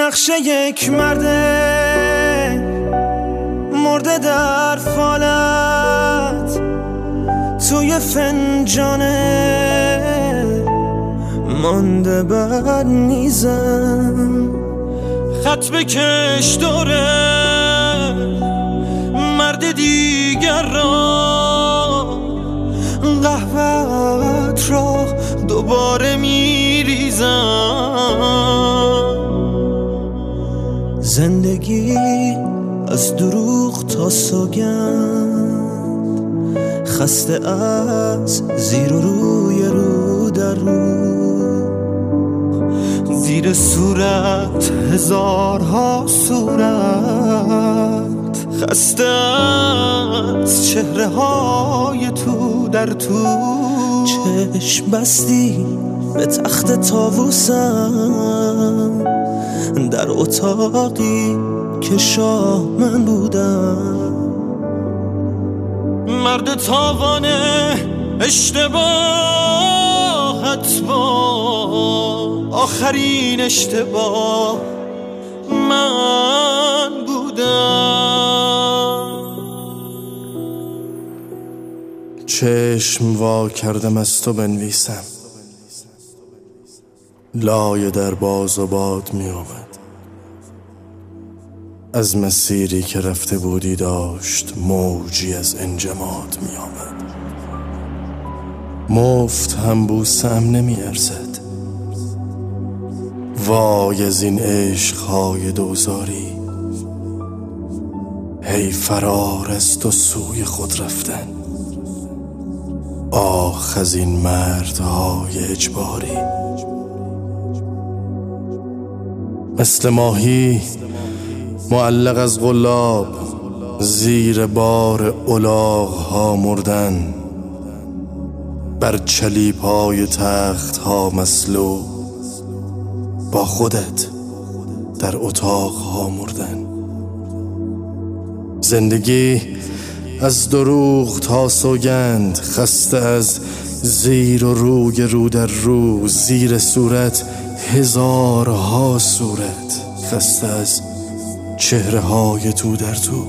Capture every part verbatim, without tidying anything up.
نقش یک مرده مرده در فالت توی فنجانه مانده بر میزم. خط بکش دوره مرد دیگر را، قهوه‌ات را دوباره میریزم. زندگی از دروغ تا سوگند، خسته از زیر و روی رو در رو، زیر صورت هزارها صورت، خسته از چهره های تو در تو. چشم بستی به تخت طاووسم در اتاقی که شاه من بودم. مرد تاوانه اشتباهت با آخرین اشتباه من بودم. چشم وا کردم از تو بنویسم، لایه در باز و باد می آمد. از مسیری که رفته بودی داشت موجی از انجماد می آمد. مفت هم بوسم نمی ارزد. وای از این عشقهای دوزاری، هی فرار از تو سوی خود رفتن. آخ از این مردهای اجباری. مثل ماهی معلق از غلاب زیر بار الاغ ها مردن، بر چلیپ های تخت ها مسلوب با خودت در اتاق ها مردن. زندگی از دروغ تا سوگند، خسته از زیر و روی رو در رو، زیر صورت هزارها صورت، خسته از چهره های تو در تو.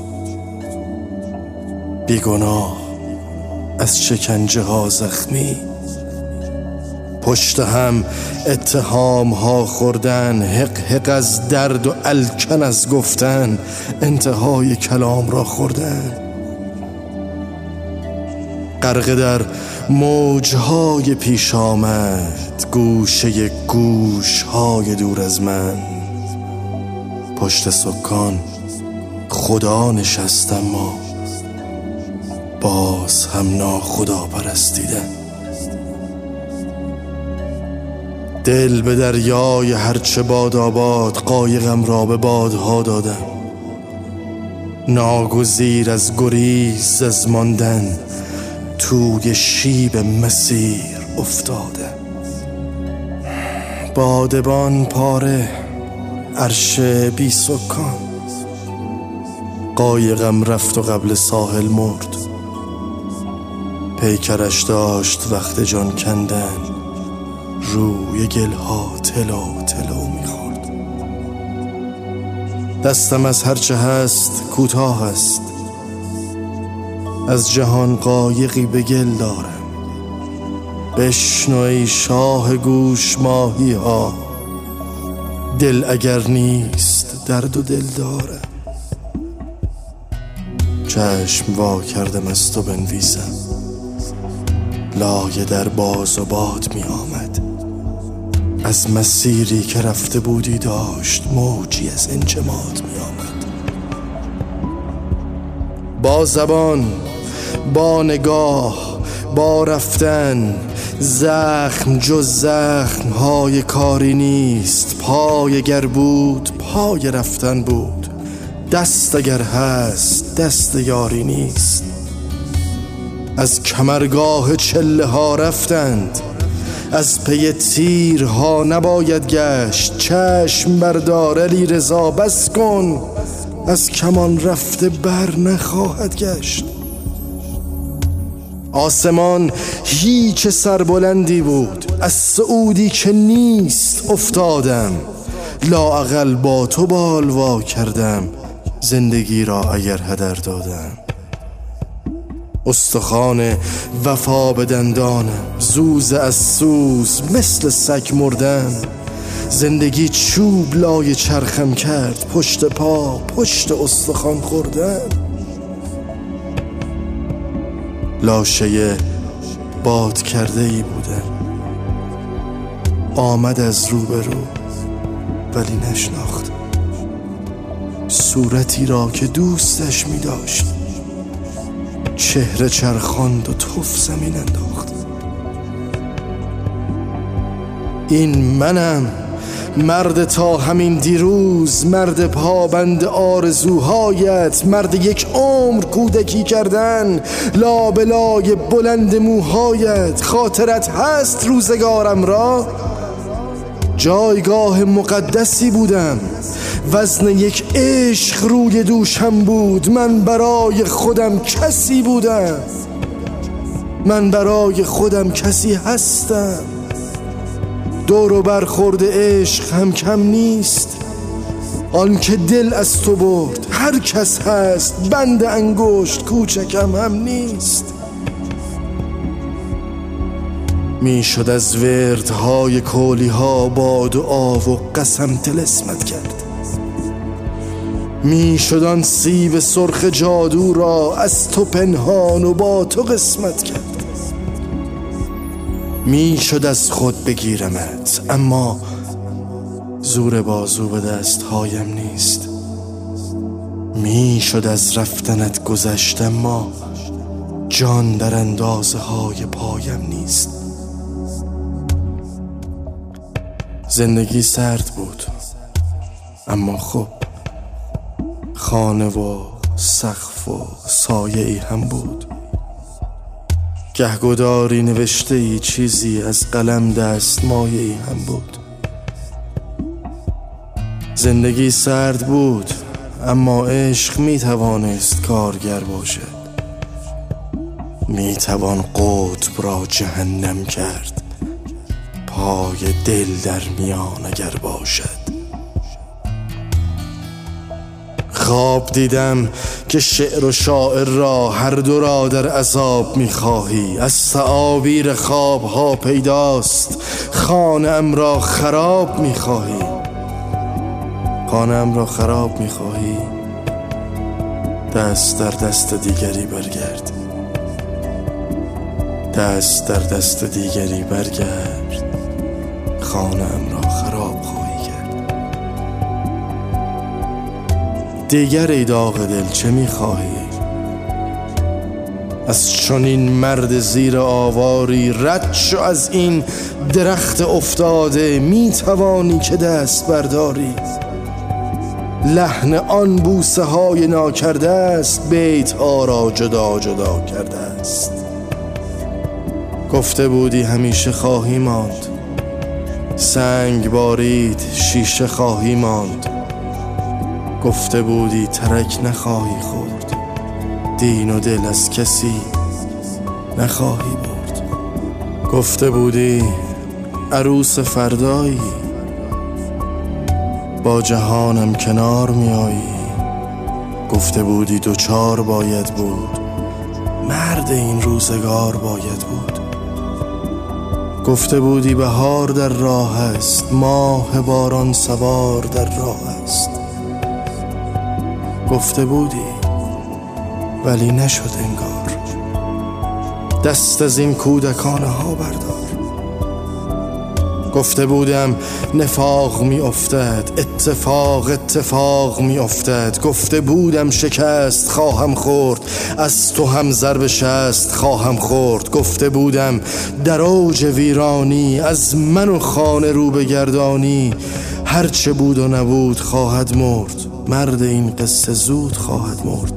بیگناه از شکنجه ها زخمی، پشت هم اتهام ها خوردن، حق حق از درد و الکن از گفتن، انتهای کلام را خوردن. غرق در موجهای پیش آمد، گوشه گوشهای دور از من. پشت سکان خدا نشست اما باز هم ناخدا پرستیدن. دل به دریای هرچه باد آباد، قایقم را به بادها دادم. ناگزیر از گریز از ماندن، توی شیب مسیر افتادم. بادبان پاره، عرش بی سکان، قایقم رفت و قبل ساحل مرد. پیکرش داشت وقت جان کندن، روی گلها تلو تلو میخورد. دستم از هرچه هست کوتاه است، از جهان قایقی به گل دارم. بشنو ای شاه گوش ماهی ها، دل اگر نیست درد و دل دارم. چشم وا کردم از تو بنویسم، لایه در باز و باد می آمد. از مسیری که رفته بودی داشت موجی از انجماد می آمد. با زبان، با نگاه، با رفتن، زخم جز زخم های کاری نیست. پای اگر بود پای رفتن بود، دست اگر هست دست یاری نیست. از کمرگاه چله ها رفتند، از پی تیرها نباید گشت. چشم بردار علی رضا بس کن، از کمان رفته بر نخواهد گشت. آسمان هیچ سربلندی بود، از صعودی که نیست افتادم. لااقل با تو بالوا کردم زندگی را اگر هدر دادم. استخوان وفا به دندانم، زوز از سوز مثل سگ مردم. زندگی چوب لای چرخم کرد، پشت پا پشت استخوان خوردم. لاشه باد کرده ای بودم، آمد از روبرو ولی نشناخت صورتی را که دوستش می داشت. چهره چرخاند و تف زمین انداخت. این منم، مرد تا همین دیروز، مرد پابند آرزوهایت، مرد یک عمر کودکی کردن، لابلای بلند موهایت. خاطرت هست روزگارم را؟ جایگاه مقدسی بودم، وزن یک عشق روی دوشم بود. من برای خودم کسی بودم، من برای خودم کسی هستم. دور و برخورد عشق هم کم نیست. آن که دل از تو برد هر کس هست، بند انگشت کوچکم هم نیست. می شد از وردهای کولی ها با دعا و قسم طلسمت کرد. می شد آن سیب سرخ جادو را از تو پنهان و با تو قسمت کرد. می شد از خود بگیرمت، اما زور بازو به دستهایم نیست. می شد از رفتنت گذشت، اما جان در اندازه های پایم نیست. زندگی سرد بود، اما خب خانه و سقف و سایه ای هم بود. گهگداری نوشته ای چیزی از قلم دست مایه ای هم بود. زندگی سرد بود، اما عشق می توانست کارگر باشد. می توان قطب را جهنم کرد، پای دل در میان اگر باشد. خواب دیدم که شعر و شاعر را هر دو را در عذاب می‌خواهی. از تعابیر خواب‌ها پیداست خانه‌ام را خراب می‌خواهی. خانه‌ام را خراب می‌خواهی، دست در دست دیگری برگرد. دست در دست دیگری برگرد، خانه‌ام را خراب خواهی کرد. دیگر ای داغ دل چه می‌خواهی؟ از چنین مرد زیر آواری رد شو از این درخت افتاده. می‌توانی که دست برداری، لحن آن بوسه های ناکرده است، بیت ها را جدا جدا کرده است. گفته بودی همیشه خواهی ماند، سنگ بارید شیشه خواهی ماند. گفته بودی ترک نخواهی خورد، دین و دل از کسی نخواهی برد. گفته بودی عروس فردایی، با جهانم کنار میایی. گفته بودی دوچار باید بود، مرد این روزگار باید بود. گفته بودی بهار در راه است، ماه باران سوار در راه است. گفته بودی ولی نشد انگار. دست از این کودکانه ها بردار. گفته بودم نفاق می افتد، اتفاق اتفاق می افتد. گفته بودم شکست خواهم خورد، از تو هم ضرب شست خواهم خورد. گفته بودم در اوج ویرانی از من و خانه رو بگردانی. هرچه بود و نبود خواهد مرد، مرد این قصه زود خواهد مرد.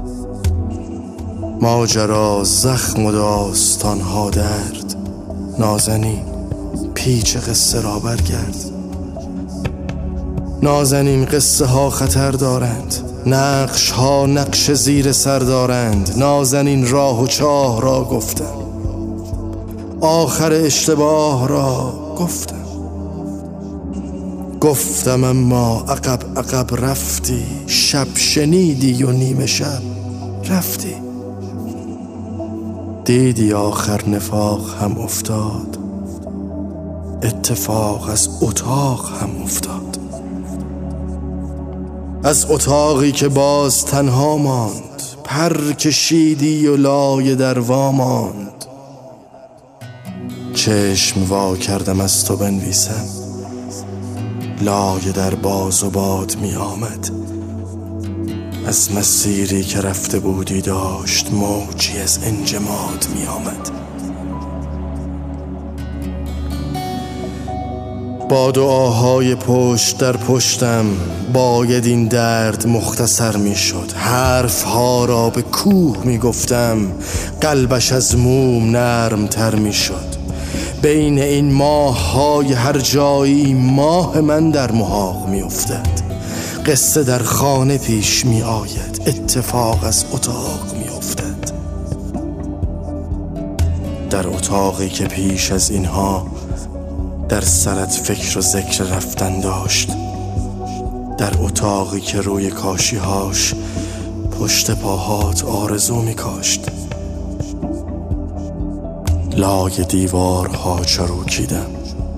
ماجرا زخم و داستانها درد، نازنین پیچ قصه را برگرد. نازنین قصه ها خطر دارند، نقش ها نقش زیر سر دارند. نازنین راه و چاه را گفتم، آخر اشتباه را گفتم. گفتم اما عقب عقب رفتی، شب شنیدی و نیمه شب رفتی. دیدی آخر نفاق هم افتاد، اتفاق از اتاق هم افتاد. از اتاقی که باز تنها ماند، پر کشیدی و لای در وا ماند. چشم وا کردم از تو بنویسم، لای در باز و باد می آمد. از مسیری که رفته بودی داشت موجی از انجماد می آمد. با دعاهای پشت در پشتم باید این درد مختصر می شد. حرف ها را به کوه می گفتم، قلبش از موم نرم تر می شد. بین این ماه های هر جایی ماه من در محاق می افتد. قصه در خانه پیش می آید، اتفاق از اتاق می افتد. در اتاقی که پیش از اینها در سرت فکر و ذکر رفتن داشت، در اتاقی که روی کاشی هاش پشت پاهات آرزو می کاشت. لای دیوارها چروکیدم،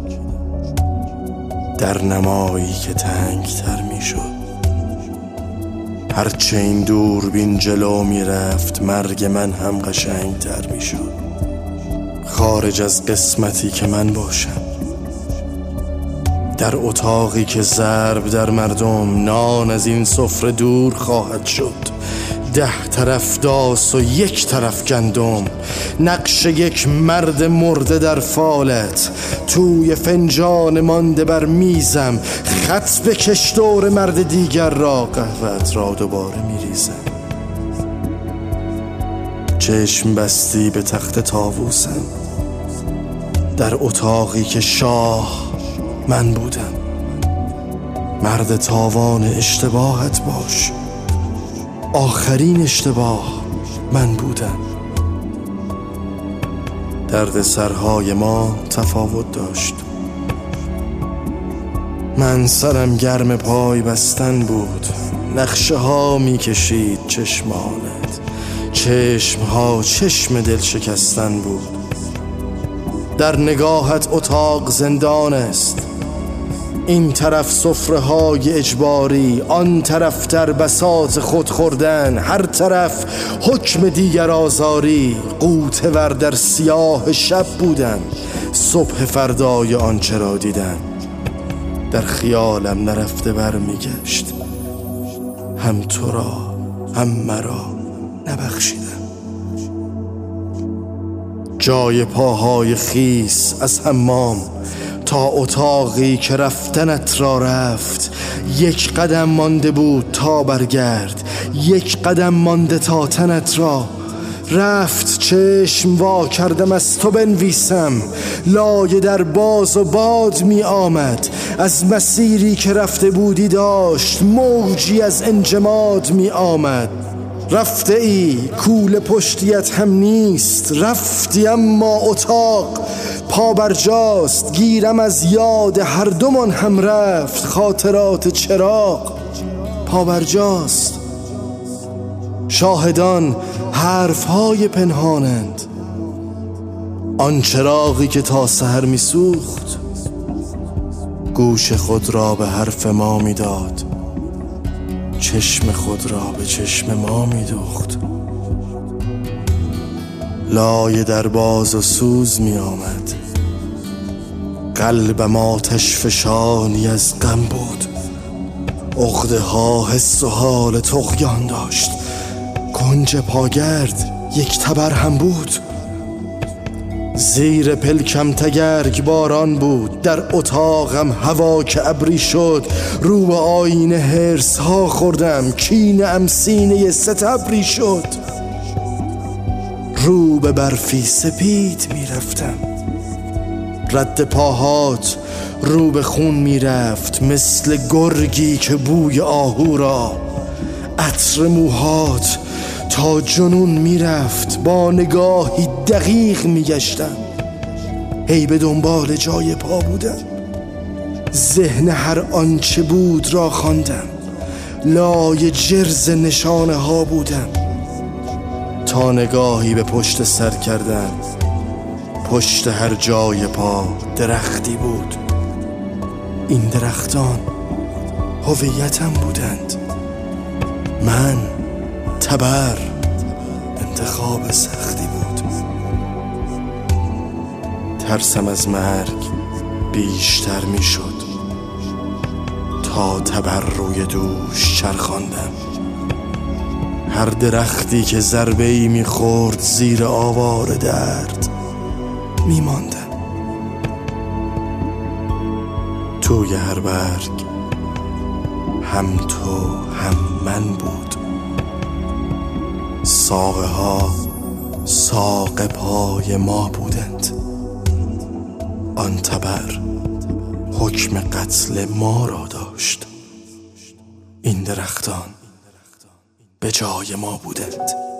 در نمایی که تنگ تر می شد. هرچه این دوربین جلو می رفت مرگ من هم قشنگ تر می شد. خارج از قسمتی که من باشم، در اتاقی که ضرب در مردم، نان از این سفره دور خواهد شد. ده طرف داس و یک طرف گندم، نقش یک مرد مرده در فالت. توی فنجان مانده بر میزم، خط بکش دور مرد دیگر را، قهوه‌ات را دوباره میریزم. چشم بستی به تخت طاووسم، در اتاقی که شاه من بودم. مرد تاوان اشتباهت باش، آخرین اشتباه من بودم. درد سرهای ما تفاوت داشت. من سرم گرم پای بستن بود، نقشه ها می کشید چشمانت. چشم ها چشم دل شکستن بود. در نگاهت اتاق زندان است، این طرف سفره های اجباری، آن طرف در بساط خود خوردن، هر طرف حکم دیگر آزاری. غوطه ور در سیاه شب بودم، صبح فردای آنچه را دیدم. در خیالم نرفته بر می گشت، هم تو را هم مرا نبخشیدم. جای پاهای خیس از حمام تا اتاقی که رفتنت را رفت، یک قدم مانده بود تا برگرد، یک قدم مانده تا تنت را رفت. چشم وا کردم از تو بنویسم، لایه در باز و باد می آمد. از مسیری که رفته بودی داشت موجی از انجماد می آمد. رفته ای کول پشتیت هم نیست، رفتی اما اتاق پا برجاست. گیرم از یاد هر دومان هم رفت، خاطرات چراغ پا برجاست. شاهدان حرفهای پنهانند، آن چراغی که تا سحر می سوخت گوش خود را به حرف ما می داد، چشم خود را به چشم ما می دوخت. لایه در باز و سوز می آمد، قلبم آتش فشانی از غم بود. عقده ها حس و حال طغیان داشت، کنج پاگرد یک تبر هم بود. زیر پلکم تگرگ باران بود، در اتاقم هوا که ابری شد. رو به آینه هرس ها خوردم، کینه ام سینه ستبری شد. رو به برفی سپید می رفتم، رد پاهات رو به خون می رفت. مثل گرگی که بوی آهو را، عطر موهات تا جنون می رفت. با نگاهی دقیق می گشتم، هی به دنبال جای پا بودم. ذهن هر آنچه بود را خواندم، لای جرز نشانه ها بودم، تا نگاهی به پشت سر کردم. پشت هر جای پا درختی بود. این درختان هویتم بودند. من تبر انتخاب سختی بود. ترسم از مرگ بیشتر می شد تا تبر روی دوش چرخاندم. هر درختی که ضربه‌ای می خورد زیر آوار درد می ماندم. توی هر برگ هم تو هم من بود. ساقه ها ساق پای ما بودند. آن تبر حکم قتل ما را داشت. این درختان به جای ما بودند.